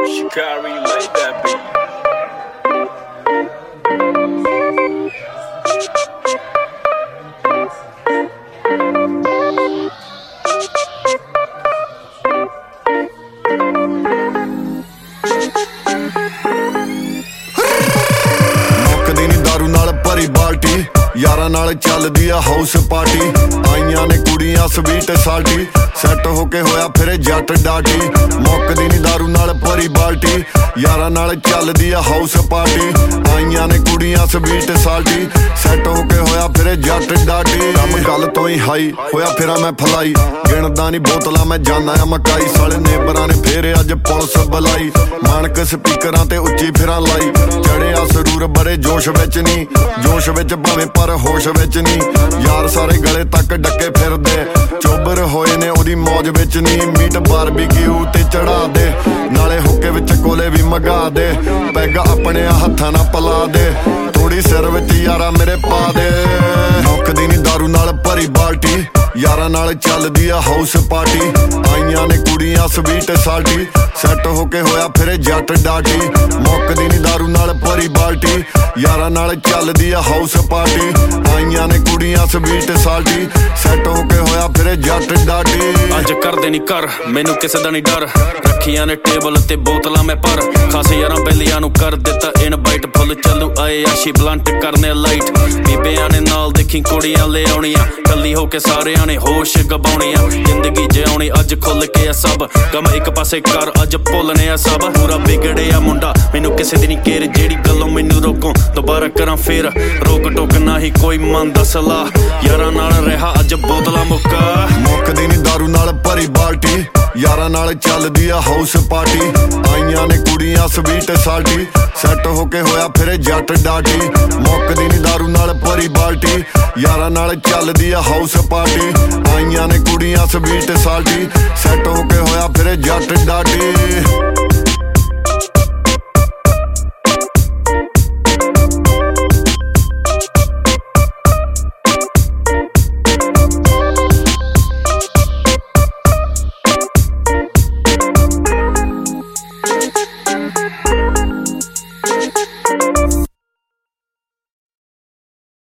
Shikari, lay that beat. ਮੁੱਕਦੀ ਨੀ ਦਾਰੂ ਨਾਲ ਭਰੀ ਬਾਲਟੀ ਯਾਰਾਂ ਨਾਲ ਚੱਲਦੀ ਆ ਹਾਊਸ ਪਾਰਟੀ ਆਈਆਂ ਨੇ ਕੁੜੀਆਂ ਸਵੀਟ ਸਾਲਟੀ ਸੈੱਟ ਹੋ ਕੇ ਹੋਇਆ ਫਿਰ ਜੱਟ ਡਾਟੀ ਮੁੱਕਦੀ ਨੀ ਦਾਰੂ ਨਾਲ ਭਰੀ ਬਾਲਟੀ ਯਾਰਾਂ ਨਾਲ ਚੱਲਦੀ ਆ ਹਾਊਸ ਪਾਰਟੀ ਆਈਆਂ ਨੇ ਕੁੜੀਆਂ ਸਵੀਟ ਸਾਲਟੀ ਸੈੱਟ ਹੋ ਕੇ ਹੋਇਆ ਫਿਰ ਜੱਟ ਡਾਟੀ ਕੰਮ ਗੱਲ ਤੋਂ ਹੀ ਹਾਈ ਹੋਇਆ ਫਿਰਾਂ ਮੈਂ ਫਲਾਈ ਗਿਣਦਾ ਨੀ ਬੋਤਲਾਂ ਮੈਂ ਜਾਨਾ ਆ ਮਕਾਈ ਸਾਲੇ ਨੇਬਰਾਂ ਨੇ ਫੇਰ ਅੱਜ ਪੁਲਿਸ ਬੁਲਾਈ ਮਾਨਕ ਸਪੀਕਰਾਂ ਤੇ ਉੱਚੀ ਫਿਰਾਂ ਲਾਈ ਚੜਿਆ ਸਰੂਰ ਬੜੇ ਜੋਸ਼ ਵਿੱਚ ਨੀ ਜੋਸ਼ ਵਿੱਚ ਭਾਵੇਂ ਪਰ ਹੋਸ਼ ਵਿੱਚ ਨੀ ਯਾਰ ਸਾਰੇ ਗਲੇ ਤੱਕ ਡੱਕੇ ਫਿਰਦੇ ਚੋਬਰ ਹੋਏ ਨੇ ਉਹਦੀ ਮੌਜ ਵਿੱਚ ਨੀ ਮੀਟ ਬਾਰਬੀਕਿਊ ਤੇ ਚੜਾ ਦੇ ਨਾਲੇ ਹੁੱਕੇ ਵਿੱਚ ਕੋਲੇ ਵੀ ਮਗਾ ਦੇ ਪੈਗ ਆਪਣੇ ਹੱਥਾਂ ਨਾਲ ਪਲਾ ਦੇ ਥੋੜੀ ਸਿਰ ਵਿੱਚ ਯਾਰਾ ਮੇਰੇ ਪਾ ਦੇ ਮੁੱਕਦੀ ਨੀ ਦਾਰੂ ਨਾਲ ਭਰੀ ਬਾਲਟੀ ਯਾਰਾਂ ਨਾਲ ਚੱਲਦੀ ਆ ਹਾਊਸ ਪਾਰਟੀ ਆਈਆਂ ਨੇ ਕੁੜੀਆਂ ਸਵੀਟ ਸਾਲਟੀ ਸੈੱਟ ਹੋ ਕੇ ਹੋਇਆ ਫਿਰ ਜੱਟ ਡਾਟੀ ਮੁੱਕਦੀ ਨੀ ਦਾਰੂ ਨਾਲ ਭਰੀ ਬਾਲਟੀ ਯਾਰਾਂ ਨਾਲ ਚੱਲਦੀ ਆ ਹਾਊਸ ਪਾਰਟੀ ਆਈਆਂ ਨੇ ਕੁੜੀਆਂ ਸਵੀਟ ਸਾਲਟੀ ਸੈੱਟ ਹੋ ਕੇ ਹੋਇਆ ਫਿਰ ਜੱਟ ਡਾਟੀ ਅੱਜ ਕਰਦੇ ਨੀ ਕਰ ਮੈਨੂੰ ਕਿਸੇ ਦਾ ਨੀ ਡਰ ਰੱਖੀਆਂ ਨੇ ਟੇਬਲ ਤੇ ਬੋਤਲਾਂ ਮੈਂ ਪਰ ਖਾਸੇ ਯਾਰਾਂ ਬੈਲੀਆਂ ਨੂੰ ਕਰ ਦਿੱਤਾ ਇਨਵਾਈਟ ਫੁੱਲ ਚੱਲੂ ਆਏ ਆਸ਼ੀ ਬਲੰਟ ਕਰਨੇ ਲਾਈਟ ਬੀਬਿਆਂ ਨੇ ਨਾਲ ਦੇਖੀ ਕੁੜੀਆਂ ਲੈ ਆਉਣੀਆਂ ਕੱਲੀ ਹੋ ਕੇ ਸਾਰਿਆਂ ਨੇ ਹੋਸ਼ ਗਵਾਉਣੀਆਂ ਜ਼ਿੰਦਗੀ ਜਿਉਣੀ ਅੱਜ ਖੁੱਲ ਕੇ ਆ ਸਭ ਗਮ ਇੱਕ ਪਾਸੇ ਕਰ ਅੱਜ ਭੁੱਲਨੇ ਆ ਸਭ ਪੂਰਾ ਵਿਗੜਿਆ ਮੁੰਡਾ ਮੈਨੂੰ ਕਿਸੇ ਦੀ ਨੀ ਕੇਰ ਜਿਹੜੀ ਗੱਲੋਂ ਮੈਨੂੰ ਰੋਕੋ ਦੁਬਾਰਾ ਕਰਾਂ ਫੇਰ ਰੋਕ ਟੋਕ ਨਾ ਹੀ ਕੋਈ ਮੰਨਦਾ ਸਲਾਹ ਯਾਰਾਂ ਨਾਲ ਰਿਹਾ ਅੱਜ ਬੋਤਲਾਂ ਮੁੱਕਾ ਮੁੱਕਦੀ ਨੀ ਦਾਰੂ ਨਾਲ ਭਰੀ ਬਾਲਟੀ ਯਾਰਾਂ ਨਾਲ ਚੱਲਦੀ ਆ ਹਾਊਸ ਪਾਰਟੀ ਆਈਆਂ ਨੇ ਕੁੜੀਆਂ ਸਵੀਟ ਸਾਲਟੀ ਸੈੱਟ ਹੋ ਕੇ ਹੋਇਆ ਫਿਰ ਜੱਟ ਡਾਟੀ ਮੁੱਕਦੀ ਨੀ ਦਾਰੂ ਨਾਲ ਭਰੀ ਬਾਲਟੀ ਯਾਰਾਂ ਨਾਲ ਚੱਲਦੀ ਆ ਹਾਊਸ ਪਾਰਟੀ ਆਈਆਂ ਨੇ ਕੁੜੀਆਂ ਸਵੀਟ ਸਾਲਟੀ ਸੈੱਟ ਹੋ ਕੇ ਹੋਇਆ ਫਿਰ ਜੱਟ ਡਾਟੀ